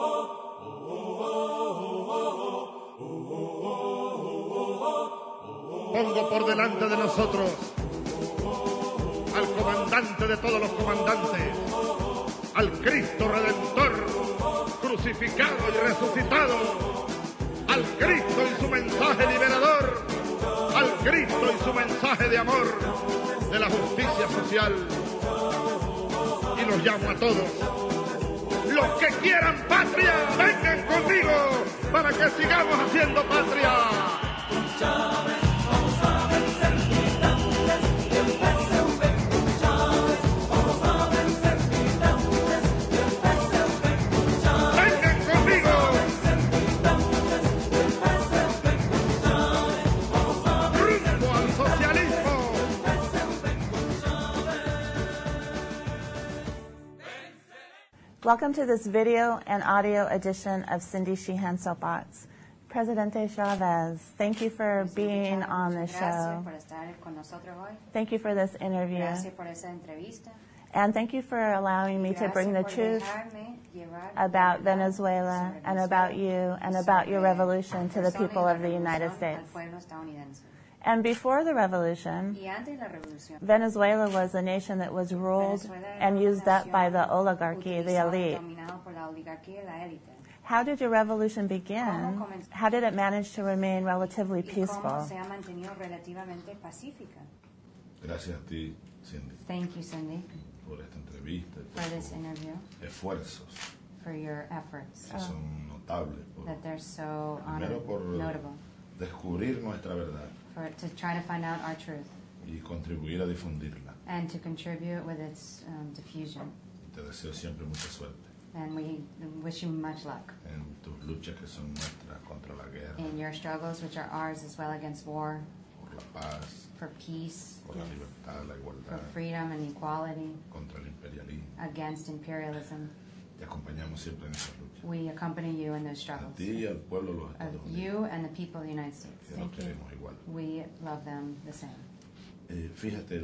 Pongo por delante de nosotros al comandante de todos los comandantes, al Cristo Redentor, crucificado y resucitado, al Cristo y su mensaje liberador, al Cristo y su mensaje de amor, de la justicia social. Y los llamo a todos. Los que quieran patria, vengan conmigo para que sigamos haciendo patria. Welcome to this video and audio edition of Cindy Sheehan Soapbox. Presidente Chavez, thank you for being on the show. Thank you for this interview. And thank you for allowing me to bring the truth about Venezuela and about you and about your revolution to the people of the United States. And before the revolution, Venezuela was a nation that was ruled and used up by the oligarchy, the elite. How did your revolution begin? How did it manage to remain relatively peaceful? Gracias a ti, Cindy. Thank you, Cindy, por esta entrevista, for this interview, esfuerzos for your efforts que son notables, that they're so primero por notable, descubrir nuestra verdad to try to find out our truth y contribuir a difundirla. and to contribute with its diffusion. Te deseo siempre mucha suerte And we wish you much luck en tus luchas que son nuestras contra la guerra, in your struggles, which are ours as well, against war, por la paz, for peace, por la libertad, la for igualdad, freedom and equality, contra el imperialismo. against imperialism. Te acompañamos siempre en esas luchas. We accompany you in those A struggles. ti y al pueblo de los Of Estados Unidos, you and the people of the United States. que nos queremos igual. We love them the same. Fíjate,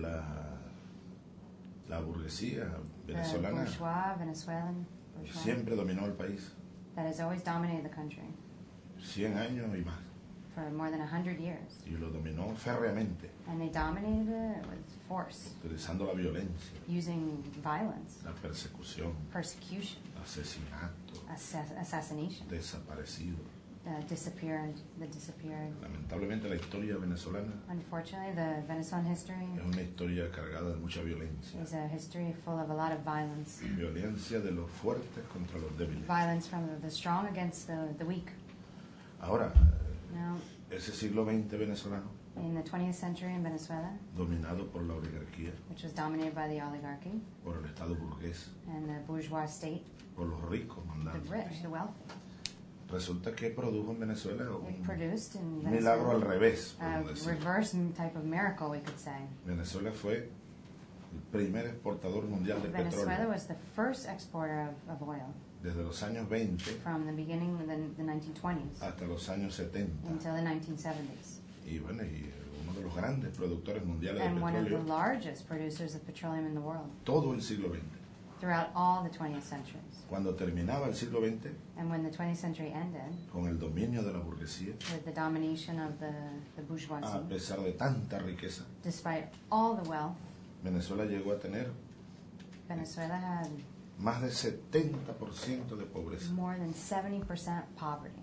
la burguesía The venezolana bourgeois, Venezuelan bourgeois, siempre dominó el país, that has always dominated the country 100 años y más, for more than 100 years. y lo dominó férreamente, And they dominated it with force, utilizando la violencia, using violence, la persecución, persecution, asesinato, assassination, desaparecido. the disappeared. Lamentablemente la historia venezolana Unfortunately, the Venezuelan history es una historia cargada de mucha violencia. is a history full of a lot of violence. Violencia de los fuertes contra los débiles. Violence from the strong against the weak. Ahora, Now, ese siglo XX venezolano, in the 20th century in Venezuela, dominado por la oligarquía, which was dominated by the oligarchy por el Estado burgués, and the bourgeois state, por los ricos the mandantes, rich, the wealthy, resulta que produjo en Venezuela it un produced in milagro al Venezuela revés, a podemos decir. reverse type of miracle, we could say. Venezuela fue el primer exportador mundial de Venezuela petróleo was the first exporter of oil desde los años 20 from the beginning of the 1920s hasta los años 70. until the 1970s. Y bueno, y uno de los grandes productores mundiales de And one of the petróleo largest producers of petroleum in the world todo el siglo XX. throughout all the 20th centuries. Cuando terminaba el siglo XX, And when the 20th century ended, con el dominio de la burguesía, with the domination of the a bourgeoisie, pesar de tanta riqueza, despite all the wealth, Venezuela llegó a tener Venezuela had más de 70% de pobreza more than 70% poverty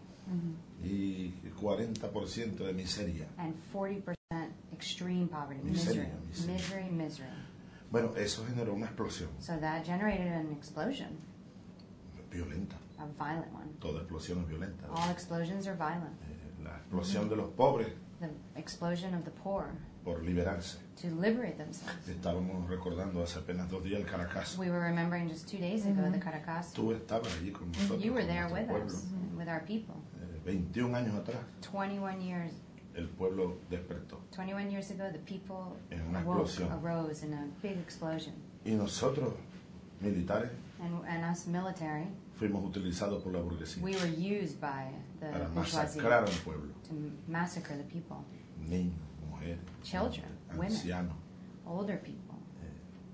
y 40% de miseria. and 40% extreme poverty, Miseria, misery, misery. Bueno, eso generó una explosión So that generated an explosion, violenta. a violent one. Toda explosión es violenta. All explosions are violent. La explosión de los pobres The explosion of the poor por liberarse. to liberate themselves. Estábamos recordando hace apenas 2 días el Caracas. We were remembering just 2 days ago the Caracas. Tú estabas allí con nosotros, You were con there nuestro with pueblo. us, with our people. 21 años atrás, 21 years, el pueblo despertó. 21 years ago, the people En una awoke, explosión. arose in a big explosion. Y nosotros, militares, And us military, fuimos utilizados por la burguesía we were used by the para bourgeoisie masacrar al pueblo. to massacre the people, Niños, mujeres, Children, women. ancianos. older people.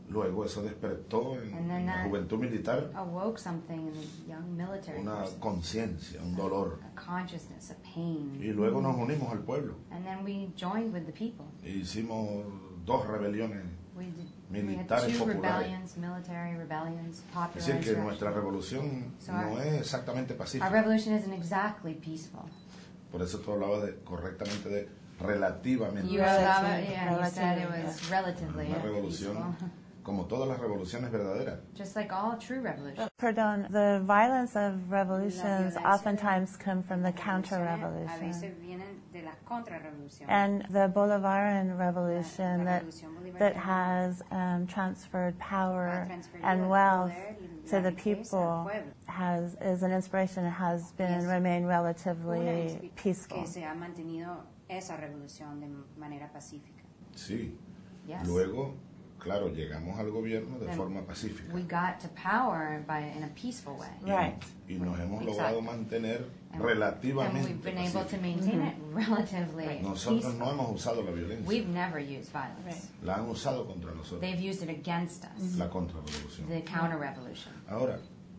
Luego eso despertó en la juventud militar awoke something in the young military una forces. conciencia, un dolor. A consciousness, a pain. Y luego nos unimos al pueblo. And then we joined with the people. E hicimos 2 rebeliones We militares had 2 populares. rebellions, military rebellions, Es popular decir, que nuestra insurrection. revolución So no es exactamente Our pacífica. revolution isn't exactly peaceful. Por eso tú hablabas correctamente de relativamente. You said it was relatively Una revolución, peaceful. como todas las revoluciones verdaderas. Just like all true revolutions. Perdón, the violence of revolutions violencia oftentimes come from the A counter-revolution. veces vienen de las contrarrevoluciones. And the Bolivarian revolution La that revolución that bolivariana has transferred power ha transferido and el wealth poder y to la the riqueza al people pueblo. is an inspiration and has been Yes. remained Una relatively peaceful. que se ha mantenido esa revolución de manera pacífica. Sí. Yes. Luego, claro, llegamos al gobierno de Then forma pacífica. We got to power in a peaceful way. Right. Y nos hemos Exactly. logrado mantener And relativamente we've been able to pacíficos. maintain it relatively Nosotros no peaceful. hemos usado la violencia. We've never used violence. La han usado contra nosotros. They've used it against us. La contrarrevolución. The counter-revolution. Ahora,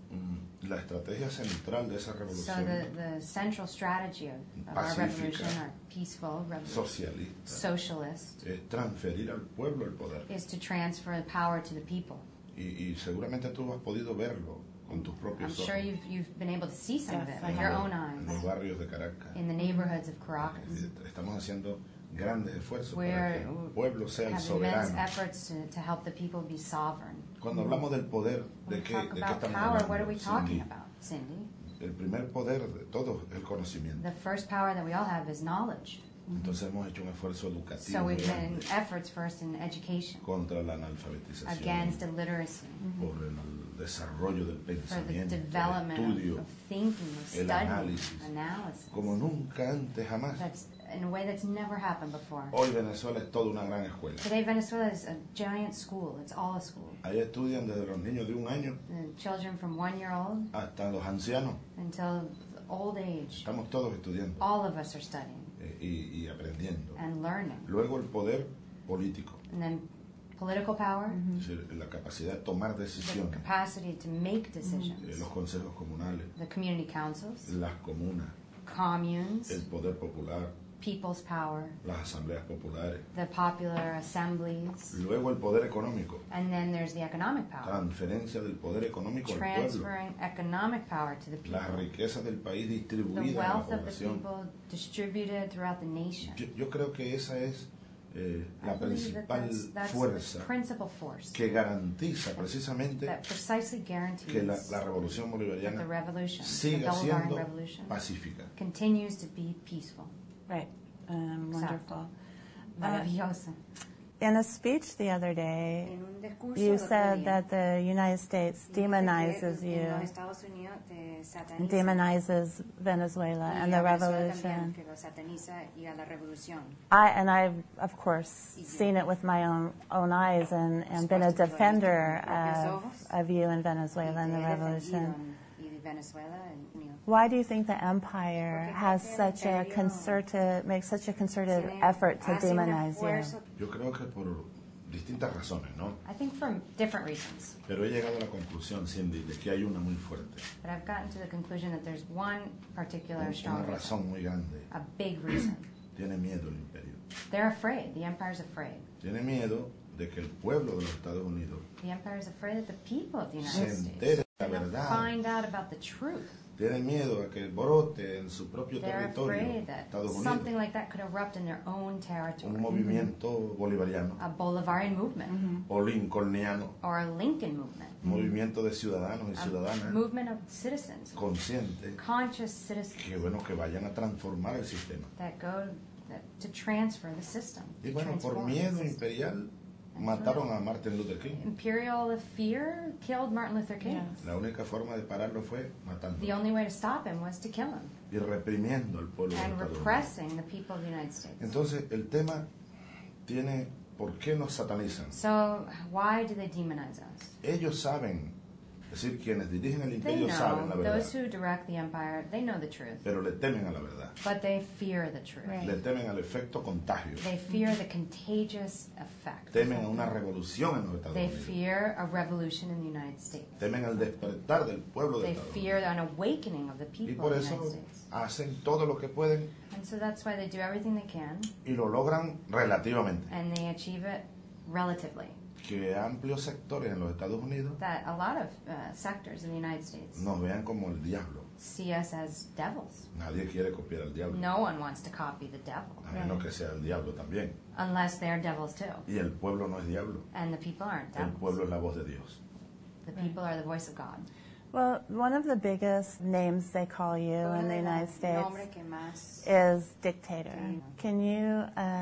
la estrategia central de esa So revolución the central strategy of our Pacífica. revolution, our peaceful revolution, socialista socialist, es transferir al pueblo el poder. is to transfer the power to the people. Y seguramente tú has podido verlo con tus I'm propios sure ojos you've been able to see some of it Yes, with I your have. own en los eyes barrios de Caracas. in the neighborhoods of Caracas. Estamos haciendo grandes esfuerzos para We're que el pueblo sea el have immense soberano. efforts to help the people be sovereign. Cuando hablamos del poder, When ¿de we qué, talk de qué about estamos power, hablando? what are we talking Cindy? about, Cindy? El primer poder de todo es el conocimiento. The first power that we all have is knowledge. Entonces hemos hecho un esfuerzo educativo So we've grande been efforts first in education contra la analfabetización, against illiteracy, por el desarrollo del for the pensamiento, el development estudio, of thinking, of el studying, análisis. analysis. como nunca antes jamás. That's in a way that's never happened before. Hoy Venezuela es toda una gran escuela. Today Venezuela is a giant school. It's all a school. Ahí estudian desde los niños de 1 año The children from 1 year old hasta los ancianos. until old age, Estamos todos estudiando all of us are studying y aprendiendo. and learning. Luego el poder político, And then political power, es decir, la capacidad de tomar the decisiones, capacity to make decisions, los consejos comunales, the community councils, las comunas, communes, el poder popular, people's power, las asambleas populares. the popular assemblies, Luego el poder económico, and then there's the economic power, transferencia del poder económico al pueblo, transferring economic power to the people, las riquezas del país the distribuidas en la wealth of the población. people distributed throughout the nation. Yo creo que esa es la I believe that principal that's fuerza the principal force que garantiza precisamente that precisely que guarantees la revolución that the bolivariana revolution, the siga Bolivarian siendo revolution, pacífica. continues to be peaceful. Right. Wonderful. Maravillosa. In a speech the other day, En un discurso you el otro said día, that the United States demonizes en you los Estados Unidos te sataniza. and demonizes Venezuela Y and a the Venezuela revolution. también, que lo sataniza y a la revolución. I've of course Y yo. seen it with my own eyes and been a supuesto que lo he visto defender con mis propios ojos. of you in Venezuela and the Y te he defendido revolution. y Venezuela en unido. Why do you think the empire Porque has creo que el such a imperio makes such a concerted Tiene- effort to hace un demonize you? esfuerzo. Yo creo que por distintas razones, ¿no? I think for different reasons, Pero he llegado a la conclusión, Cindy, de que hay una muy fuerte, but I've gotten to the conclusion that there's one particular una strong reason, razón muy grande. a big reason. Tiene miedo el imperio. They're afraid. The empire's afraid. Tiene miedo de que el pueblo de los Estados Unidos The empire's afraid that the people of the se United entere States de la will verdad. find out about the truth. Tiene miedo a que brote en su propio They're territorio, afraid that Estados something Unidos, like that could erupt in their own un territory. movimiento bolivariano A Bolivarian movement o lincolniano, or a Lincoln movement. movimiento de ciudadanos y A ciudadanas movement of citizens, conscientes conscious citizens que, bueno, que vayan a transformar el sistema. that go to transfer the system. Y to bueno, por transform the miedo system. imperial mataron a Martin Luther King. Imperial fear killed Martin Luther King. Yes. La única forma de pararlo fue matando The only way to stop him was to kill him y reprimiendo al pueblo de and Estados Unidos. repressing the people of the United States. Entonces, el tema tiene por qué nos satanizan. So why do they demonize us? Ellos saben Es decir, quienes dirigen el They imperio saben la know, verdad, those who direct the empire, they know the truth. pero le temen a la verdad. But they fear the truth. Right. Le temen al efecto contagio. They fear the contagious effect. Temen a una revolución en los Estados They Unidos. fear a revolution in the United States. Temen al despertar del pueblo de They Estados fear Unidos. an awakening of the Y people por of the eso United States. hacen todo lo que pueden And so that's why they do everything they can, y lo logran relativamente. and they achieve it relatively. Que amplios sectores en los Estados Unidos That a lot of sectors in the United States nos vean como el diablo. see us as devils. Nadie quiere copiar al diablo, No one wants to copy the devil, a menos que sea el diablo también. unless they're devils too. Y el pueblo no es diablo, And the people aren't el devils. pueblo es la voz de Dios. The people are the voice of God. Well, one of the biggest names they call you in the United States nombre que más is dictator. Can you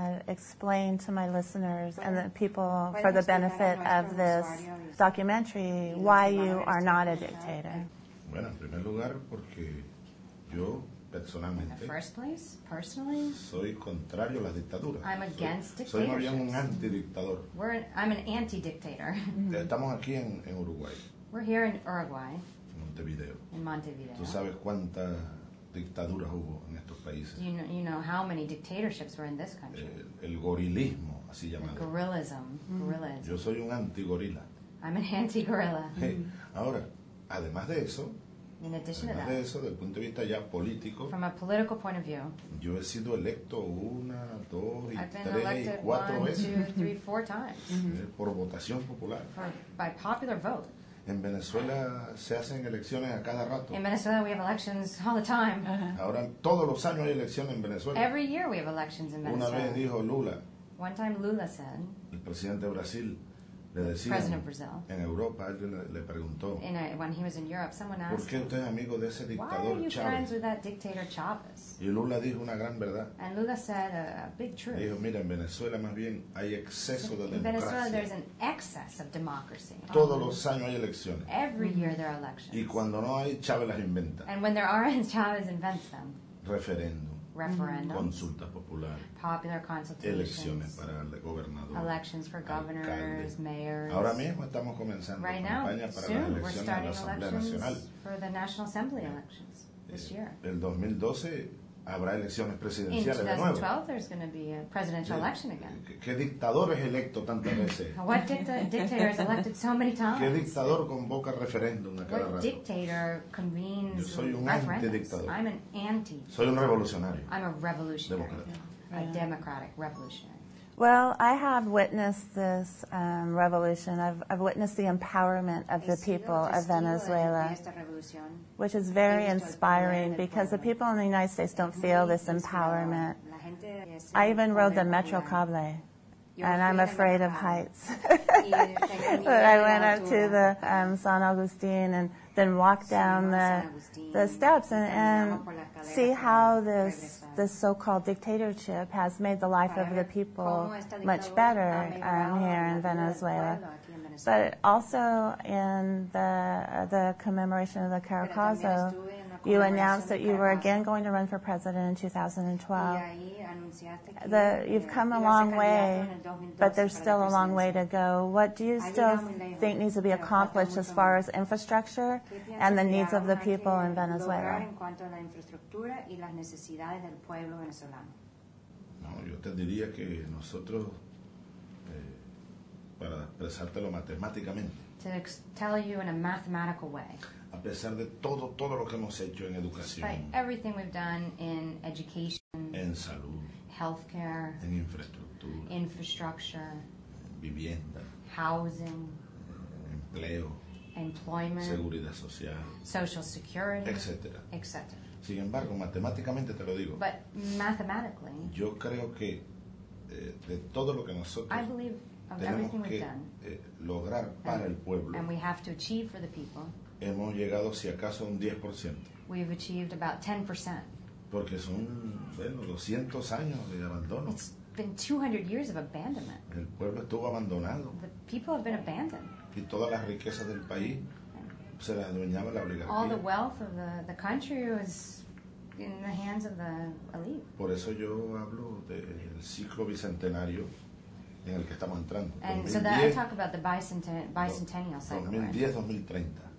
explain to my listeners and the people for the benefit of this documentary why you are not a dictator? Bueno, en primer lugar, porque yo In personalmente the first place, personally, soy contrario a las dictaduras. I'm against Soy más bien un dictatorships. antidictador. I'm an anti-dictator. Estamos aquí en Uruguay, We're here in Uruguay, en Montevideo. in Montevideo. Tú sabes cuántas dictaduras hubo en estos países. You know how many dictatorships were in this country. El gorilismo, así llamado. Guerrillism. Guerrillism. Yo soy un antigorila. I'm an anti-guerrilla. Ahora, además de eso, In addition to además de that, eso, desde el punto de vista ya político, from a political point of view, yo he sido electo 1, 2, I've been 3 y elected 4 1, veces 2, 3, 4 times por votación popular. by popular vote. En Venezuela se hacen elecciones a cada rato. In Venezuela, we have elections all the time. Ahora, todos los años hay elecciones en Venezuela. Every year we have elections in Una vez Venezuela. dijo Lula, One time Lula said, el presidente de Brasil, le decía President of Brazil, en Europa, él le preguntó, when he was in Europe, someone ¿por asked qué him, usted es amigo de ese why are dictador you Chávez? friends with that dictator Chavez? Y Lula dijo una gran verdad. And Lula said a big Le truth. dijo, mira, en Venezuela más bien hay exceso de In Venezuela, there's democracia. an excess of democracy. Todos los años hay elecciones. Every year there are elections. Y cuando no hay, Chávez las inventa. And when there aren't, Chavez invents them. Referéndum, Referendums, consulta popular, popular elecciones consultations, para el gobernador. elections for governors, alcalde. mayors. Ahora mismo estamos comenzando Right now, campaña para las soon, we're elecciones a la starting Asamblea Nacional. elections for the National Assembly elections this year. El 2012 habrá elecciones In presidenciales de nuevo. 2012, there's going to be a presidential election again. ¿Qué dictador es electo tantas veces? What dictator is elected so many ¿Qué times? dictador convoca referéndum a cada What rato? dictator Yo convenes soy un referendums? antidictador. I'm an anti. Soy un revolucionario. I'm a revolutionary. Democrático. A democratic revolutionary. Well, I have witnessed this revolution. I've witnessed the empowerment of the people of Venezuela, which is very inspiring because the people in the United States don't feel this empowerment. I even rode the Metro Cable, and I'm afraid of heights. But I went up to the San Agustin and then walked down the steps and see how this so-called dictatorship has made the life of the people much better here in Venezuela. But also in the commemoration of the Caracazo, you announced that you were again going to run for president in 2012. You've come a long way, but there's still a long way to go. What do you still think needs to be accomplished as far as infrastructure and the needs of the people in Venezuela? No, yo te diría que nosotros, para expresártelo matemáticamente, To tell you in a mathematical way, a pesar de todo lo que hemos hecho en educación, despite everything we've done in education, en salud, healthcare, en infraestructura, infrastructure, en vivienda, housing, empleo, employment, seguridad social, social security, etcétera. etc. Sin embargo, matemáticamente te lo digo, But mathematically, yo creo que de todo lo que nosotros I believe of everything tenemos we've que done, lograr para el pueblo, and we have to achieve for the people, hemos llegado si acaso a un 10%, we've achieved about 10%. porque son, bueno, 200 años de abandono. It's been 200 years of abandonment. El pueblo estuvo abandonado The people have been abandoned. y todas las riquezas del país se las adueñaba la All the oligarquía. wealth of the country was in the hands of the elite. Por eso yo hablo del ciclo bicentenario en el que estamos entrando. And so that I talk about the bicentennial cycle. 2010-2030.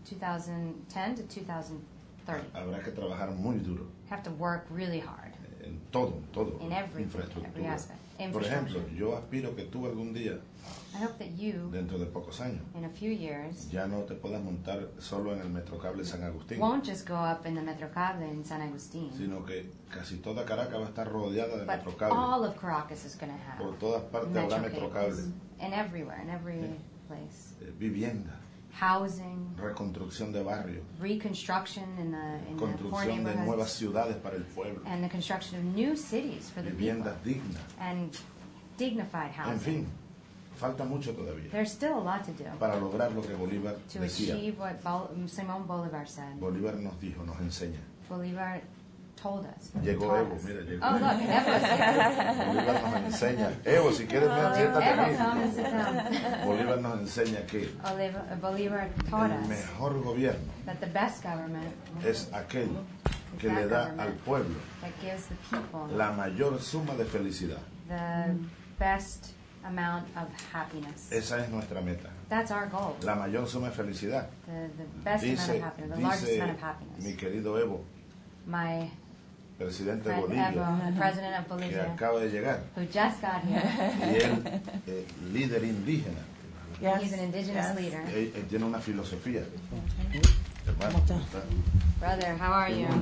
2010 to 2030. Habrá que trabajar muy duro. Have to work really hard. En todo. In everything, Infraestructura. every aspect. Por ejemplo, yo aspiro que tú algún día, I hope that you, dentro de pocos años, in a few years, ya no te puedas montar solo en el Metrocable San Agustín, won't just go up in the Metrocable in San Agustin, sino que casi toda Caracas va a estar rodeada de but Metrocable. all of Caracas is going to have Por todas partes habrá Metro Metrocable. cables. And everywhere, in every place. Vivienda, Housing, reconstrucción de barrios, reconstruction in the poor construcción de nuevas neighborhoods, ciudades para el pueblo, and the construction of new cities for the people, viviendas dignas. and dignified En housing. fin, falta mucho todavía There's still a lot to do para lograr lo que Bolívar to decía. achieve what Simón Bolivar said. Bolívar nos dijo, nos enseña. Bolivar told us. Llegó taught Evo, us. mira, llegó. Oh, look, Evo is here. Bolívar nos enseña. Evo, si quieres, siéntate Evo, come and aquí. sit down. Bolívar nos enseña que Bolivar taught el us mejor gobierno that the best government es aquel que le da al pueblo that gives the people la mayor suma de felicidad. the best amount of happiness. Esa es nuestra meta. That's our goal. La mayor suma de felicidad. The best amount of happiness, the largest amount of Mi happiness. querido Evo, My presidente de friend Bolivia, Evo, the president of que Bolivia, acaba de llegar, who just got here. y él, líder indígena, Yes. He's an indigenous Yes. leader. él tiene una filosofía. Hermano, ¿cómo está? Brother, how are you?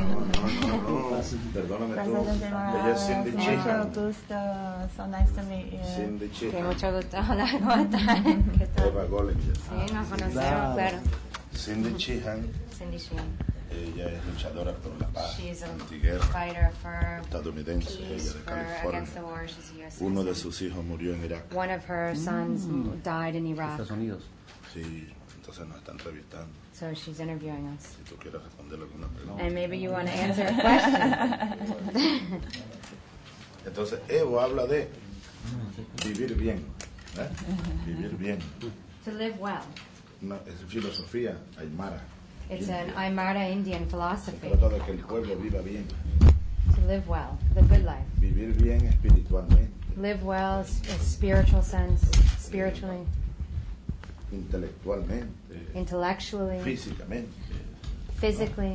No, perdóname tú. President Ella es Cindy Morales, Chihan. mucho gusto. So nice to meet you. Cindy Que Chihan. mucho gusto. Hola, ¿cómo están? ¿Qué tal? Eva Gollinger. Sí, nos conocemos, claro. Cindy Chihan, Cindy Sheehan. ella es luchadora por la paz, She's a antiguerra, fighter for estadounidense, peace, ella de for against the California. war. She's a U.S. Uno de citizen. sus hijos murió en Irak. One of her sons died in Iraq, Estados Unidos. Sí, entonces nos está entrevistando. so she's interviewing us. Si tú quieres responder alguna pregunta. And maybe you want to answer a question. Entonces, Evo habla de vivir bien. ¿eh? Vivir bien. To live well. Es filosofía aymara. It's an Aymara Indian philosophy. Trata de que el pueblo viva bien. To live well, the good life. Vivir bien espiritualmente, Live well, a spiritual sense, spiritually, intelectualmente, intellectually, físicamente. physically.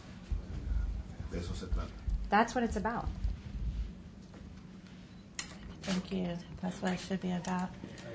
De eso se trata. That's what it's about. Thank you. That's what it should be about.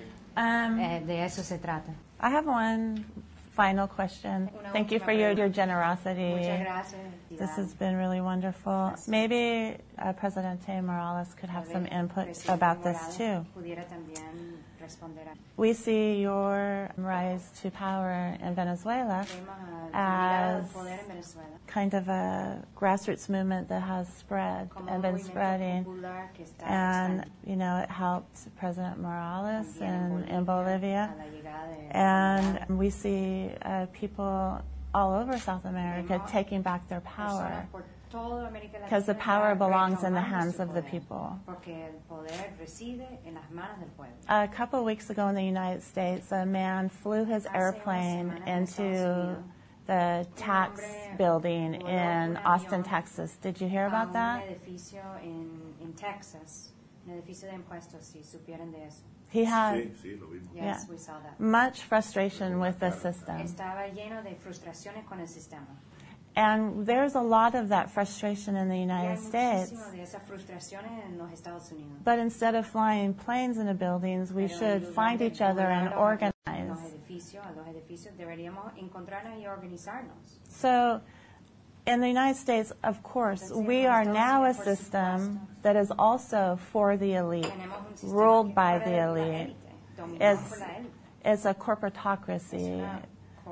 De eso se trata. I have one final question. Una Thank you última for your pregunta. generosity. Muchas gracias. This has been really wonderful. Maybe Presidente Morales could have some input Presidente about this Morales too. Pudiera también responder a We see your rise to power in Venezuela Vemos a as al poder en Venezuela kind of a grassroots movement that has spread como and un been movimiento spreading. popular que está And, expandiendo. you know, it helped President Morales También in Bolivia. a la llegada de And Bolivia. we see people all over South America Vemos taking back their power. Personas por toda América Latina Because the power belongs in the retomando hands su of the poder, people. Porque el poder reside en las manos del pueblo. A couple of weeks ago in the United States, a man flew his Hace airplane una semana en Estados into Unidos, the tax building voló in un Austin, avión Texas. Did you hear about a that? un edificio en Texas, un edificio de impuestos, si supieran de eso. He had Sí, sí, lo vimos. Yes, Yeah. we saw that. much frustration with the system. Estaba lleno de frustraciones con el sistema. And there's a lot of that frustration in the Y hay United States. muchísimo de esas frustraciones en los Estados Unidos. But instead of flying planes into buildings, we Pero en should lugar find de each other and volar a organize. los edificios deberíamos encontrarnos y organizarnos. So, in the United States, of course, we are now a system that is also for the elite, Tenemos un sistema ruled que by es the para la elite. élite, dominado It's por la élite. it's a Es corporatocracy. una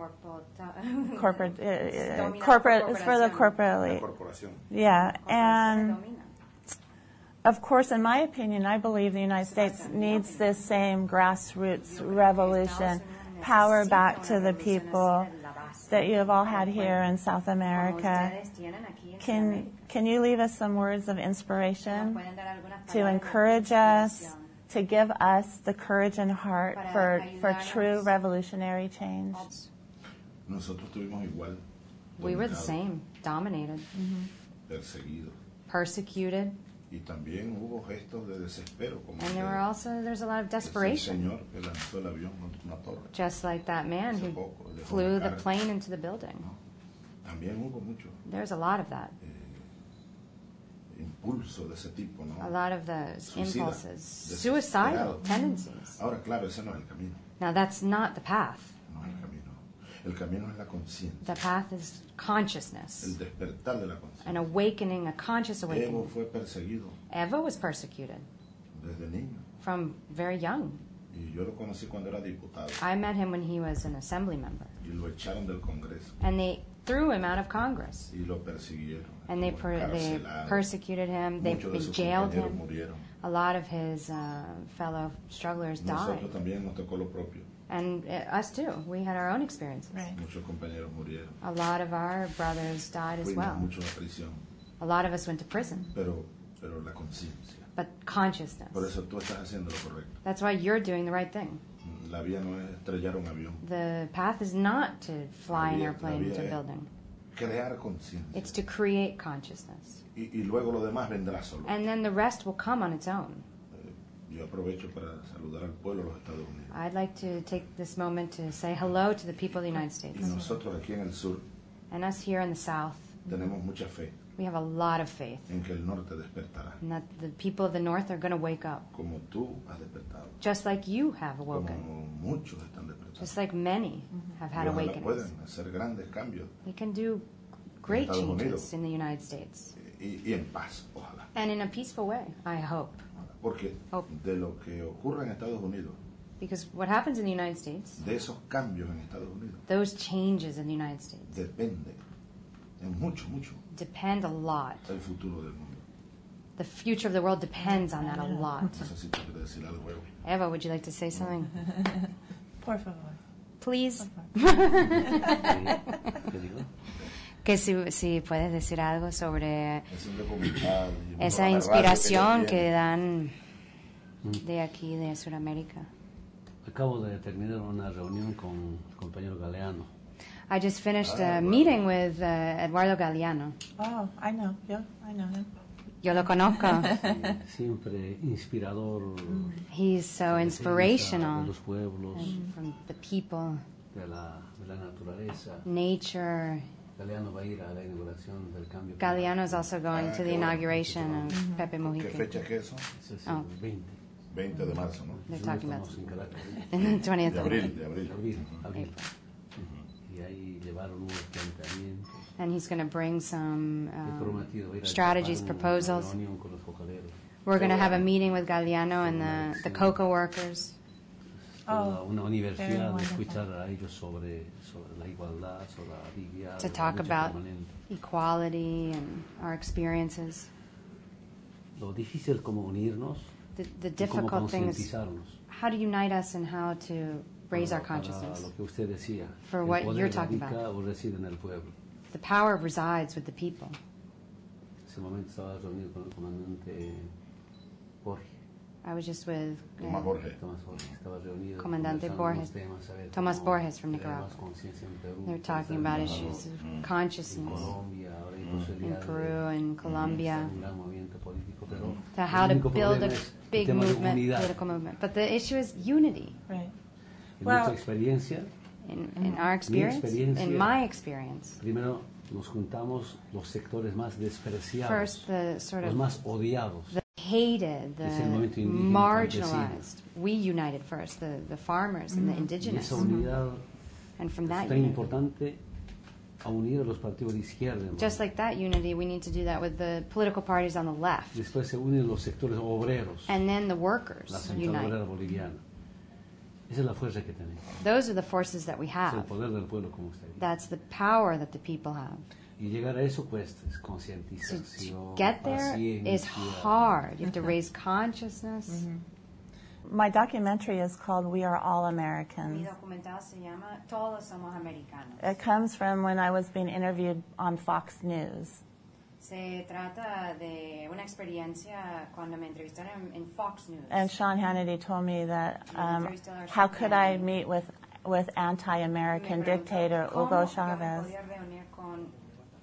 Corporate, dominado corporate. por It's for the corporaciones. corporate La elite. corporación. Yeah, Corporaciones and dominan. of course, in my opinion, I believe the United States needs this same grassroots revolution, power back to the people that you have all had here in South Como America. ustedes tienen aquí en Can you leave us some words of Sudamérica, inspiration nos pueden dar algunas to palabras de encourage us, inspiración to give us the courage and heart for ayudarnos. true revolutionary change? Nosotros estuvimos igual. We were the dominados, same, dominated, Perseguidos. persecuted, Y también hubo gestos de desespero, como And there's a lot of el desperation. señor que lanzó el avión contra una torre. Just like that man Hace who poco, dejó flew una the carga. plane into the building. ¿No? También hubo mucho There's a lot of that. impulso de ese tipo, ¿no? A lot of those Suicida, impulses. desesperado. Suicidal tendencies. Ahora, claro, ese no es el camino. Now, that's not the path. No es el camino. El camino es la conciencia. The path is consciousness, El despertar de la an conciencia. awakening, a conscious Evo awakening. fue perseguido Eva was persecuted desde niño. from very young. Y yo lo conocí cuando era diputado. I met him when he was an assembly member. Y lo echaron del Congreso. And they threw him out of Congress. Y lo persiguieron. And they Estuvo they encarcelado. persecuted him. They Muchos de sus jailed compañeros him. murieron. A lot of his fellow strugglers died. Nosotros también nos tocó lo propio. And us too. We had our own experiences. Right. Muchos compañeros murieron. A lot of our brothers died as Fuimos well. muchos a prisión. A lot of us went to prison. Pero la conciencia. But consciousness. Por eso tú estás haciendo lo correcto. That's why you're doing the right thing. La vía no es estrellar un avión. The path is not to fly an La airplane vía into a es building. crear conciencia. It's to create consciousness. Y luego lo demás vendrá solo. And then the rest will come on its own. Yo aprovecho para saludar al pueblo de los Estados Unidos. I'd like to take this moment to say hello to the people of the United Y States. nosotros aquí en el sur And us here in the South, tenemos mucha fe we have a lot of faith. en que el norte despertará, And that the people of the North are going to wake up. como tú has despertado, Just like you have awoken. como muchos están despertando. Just like many have had Y ojalá awakenings. puedan hacer grandes cambios They can do great Estados changes Unidos. in the United States. y en paz, ojalá. And in a peaceful way, I hope. Porque Oh. de lo que ocurre en Estados Unidos, Because what happens in the United States, de esos cambios en Estados Unidos, those changes in the United States depende en mucho depend a lot. el futuro del mundo. The future of the world depends on that a lot. No sé si tú quieres decir algo, Evo. Eva, would you like to say something? Por favor. Please. ¿Qué digo? Que si puedes decir algo sobre Es un documental y un esa programa de radio inspiración que que ellos dan de aquí, de Sudamérica. Acabo de terminar una reunión con el compañero Galeano. I just finished a meeting with Eduardo Galeano. Oh, I know. Yeah, I know him. Yo lo conozco. Siempre inspirador. He's so de inspirational los pueblos, from the people, de la naturaleza. nature. Galeano va a ir a la inauguración del cambio. Galeano is also going to the qué bueno. inauguration of Pepe ¿Qué Mujica fecha es eso? Ese es Oh. el 20. 20 de marzo, ¿no? They're Nosotros talking about estamos en Caracas. in the 20th De of abril, de abril. Abril. April. Y ahí llevaron unos planteamientos. And he's going to bring some He prometido ir a strategies, llevar una proposals. reunión con los cocaleros. We're going to have a meeting with Galeano and the cocoa workers Oh, Una universidad, very escuchar a ellos sobre la igualdad, sobre la dignidad, to la talk lucha about permanente. equality and our experiences. Lo difícil como unirnos The y cómo difficult thing is concientizarnos. how to unite us and how to raise our Para consciousness. lo que usted decía, For el what poder you're talking radica about. o reside en el pueblo. The power resides with the people. En ese momento estaba reunido con el comandante Borges. I was just with Tomás Borges. Tomás Borges estaba reunido. Comandante conversando Borges. unos temas, a ver Tomás cómo Borges from crear Nicaragua. más conciencia en Perú, They're talking en about El issues of en consciousness Colombia, ahora hay in posibilidad Peru and Colombia. un gran movimiento político, pero To how el to único build a problema es el big tema de movement, unidad. political movement. But the issue is unity. right. En Well- nuestra experiencia, In our experience, experiencia. in my experience, primero nos juntamos los sectores más despreciados, first the sort los of más odiados. the hated, Es the el movimiento indígena marginalized. We united first, the farmers and the Y indigenous. esa unidad And from es that tan unity, importante a unir a los partidos de izquierda. hermano. just like that unity, we need to do that with the political parties on the left. Después se unen los sectores obreros, And then the workers la central unite. obrera boliviana. Esa es la fuerza que tenemos. Those are the forces that we Es el have. poder del pueblo, como usted dice. That's the power that the people have. Y llegar a eso cuesta, es To concientización, get there is paciencia. hard. You have to raise consciousness. My documentary is called We Are All Mi Americans. documental se llama Todos somos americanos. It comes from when I was being interviewed on Fox News. Se trata de una experiencia cuando me entrevistaron en Fox News. And Sean Hannity told me that how could I meet with anti-American Me preguntó, dictator ¿cómo Hugo yo me Chavez? podía reunir con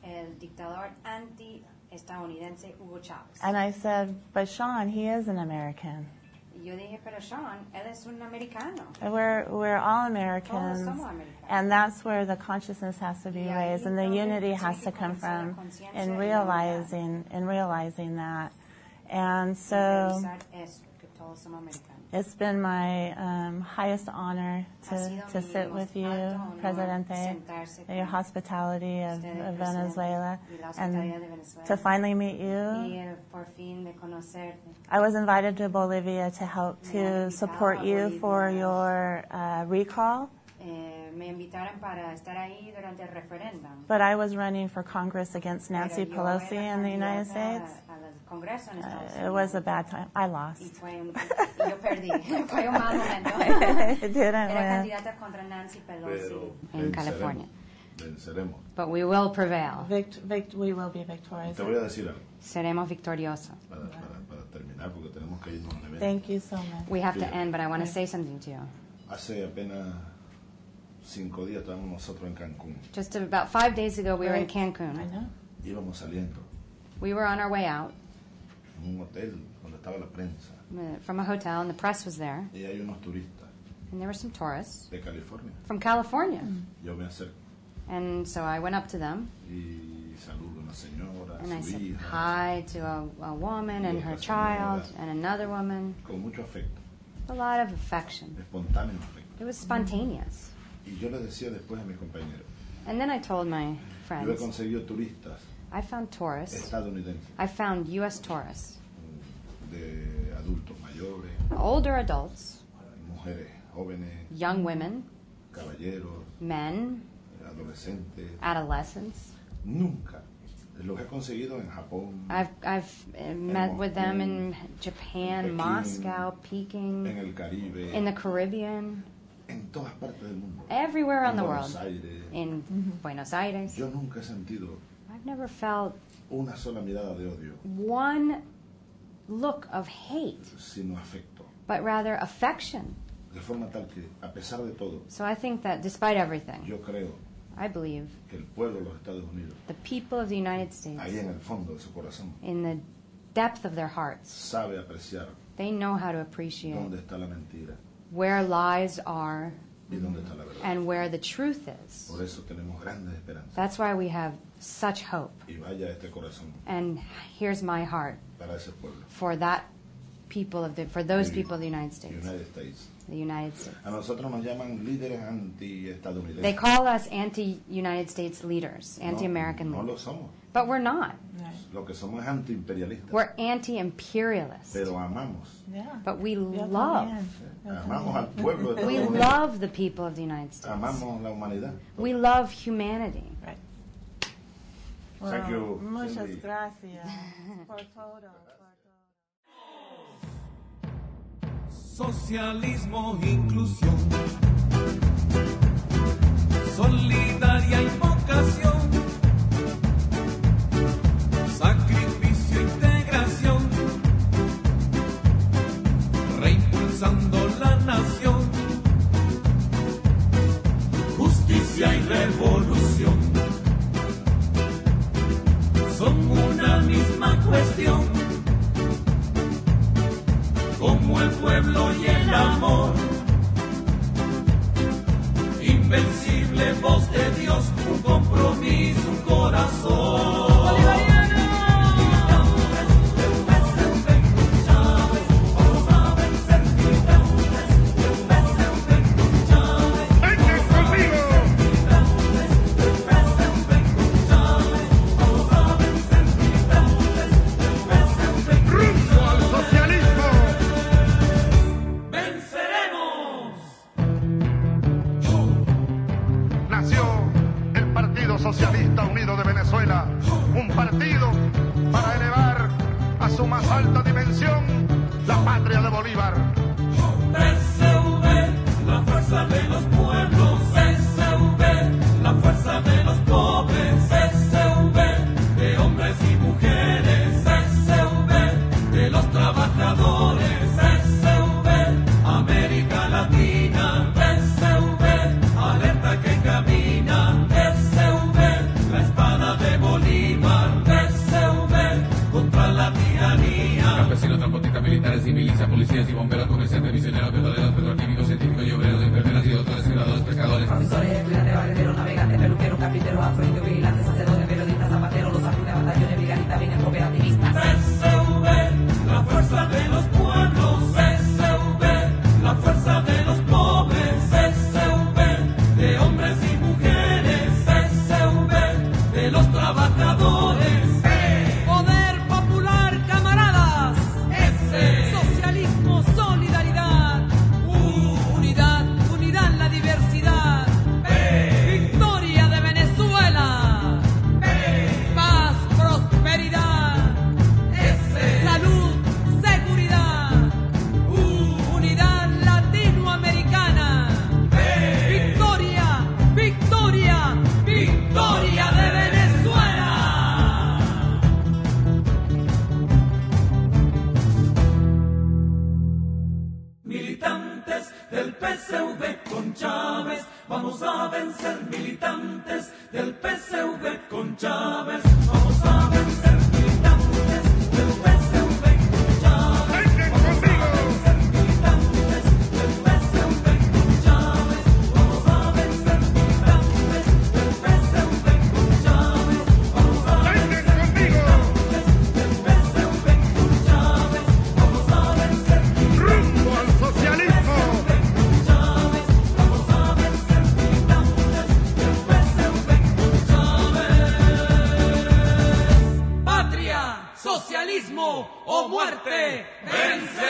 el dictador anti-estadounidense Hugo Chávez. And I said, but Sean, he is an American. Y yo dije, pero Sean, él es un americano. We're all Americans, Todos somos americanos. and that's where the consciousness has to be raised, and the unity has to come from in realizing that. And so Realizar eso, que todos somos americanos. it's been my highest honor to sit with you, Presidente, your hospitality of Venezuela, and to finally meet you. Y por fin de conocerte. I was invited to Bolivia to help to support you for your recall, Me invitaron para estar ahí durante el referéndum. but I was running for Congress against Nancy Pero yo Pelosi era in the United candidata States. al Congreso en Estados It Unidos. was a bad time. I Y lost. yo perdí. Fue un mal momento. It didn't Era win. candidata contra Nancy Pelosi en California. Venceremos. But we will prevail. We will be victorious. Te voy a decir algo Seremos victoriosos. para terminar, porque tenemos que irnos a un evento. Thank you so much. We have to end, but I want to say something to you. Hace apenas 5 días estábamos nosotros en Cancún. Just about 5 days ago, we were in I Cancun. know. Íbamos saliendo We were on our way out en un hotel donde estaba la prensa from a hotel, and the press was there, y hay unos turistas and there were some tourists de California. from California. Yo me acerco And so I went up to them, y saludo a una señora, and I a su said hija, hi to a woman and her child and another woman. con mucho afecto, A lot of affection. espontáneo afecto. It was spontaneous. Y yo le decía después a mis compañeros, And then I told my yo he friends, conseguido turistas I found tourists. estadounidenses, I found U.S. tourists, de adultos mayores, older adults, mujeres jóvenes, young women, caballeros, men, adolescentes. adolescents. Nunca los he conseguido en Japón, I've met with them in Japan, Pekín, Moscow, Peking, en el Caribe, in the Caribbean, en todas partes del mundo. everywhere around En the Buenos world. Aires. In Buenos Aires. Yo nunca he sentido I've never felt una sola mirada de odio, one look of hate, sino afecto. but rather affection. De forma tal que, a pesar de todo, So I think that despite everything, yo creo I believe que el pueblo de los Estados Unidos, the people of the United States, ahí en el fondo de su corazón, in the depth of their hearts, sabe apreciar they know how to appreciate dónde está la mentira where lies are y dónde está la verdad. and where the truth is. Por eso tenemos grandes esperanzas. That's why we have such hope. Y vaya este corazón And here's my heart para ese pueblo. for that for those Sí. people of the United States. United States. The United States. A nosotros nos llaman líderes anti-estadounidenses. They call us anti-United States leaders, anti-American No lo leaders. somos. But we're not. Lo que somos es anti-imperialistas. We're anti-imperialists. Pero amamos. Yeah. But we You'll love. come in. Amamos al pueblo de We Estados Unidos. love the people of the United States. Amamos la humanidad. We love humanity. Right. Thank you, Muchas Cindy. gracias por todo. Socialismo, inclusión, solidaria invocación, sacrificio, integración, reimpulsando la nación, justicia y revolución, son una misma cuestión. Como el pueblo y el amor, invencible voz de Dios, trabajadores. Poder popular, camaradas. Socialismo, solidaridad. Unidad, unidad en la diversidad. Victoria de Venezuela. Paz, prosperidad. Salud, seguridad. Unidad latinoamericana. Victoria, victoria, victoria de Venezuela. Militantes del PSV con Chávez, vamos a vencer. Militantes del PSV con Chávez, vamos a vencer. Militantes del PSV con Chávez, vamos a vencer. Militantes del PSV con Chávez, vamos a vencer. Militantes del PSV con Chávez, vamos a vencer. Militantes del PSV con Chávez, vamos a vencer. ¡Rumbo al socialismo! Patria, socialismo o muerte. ¡Vence!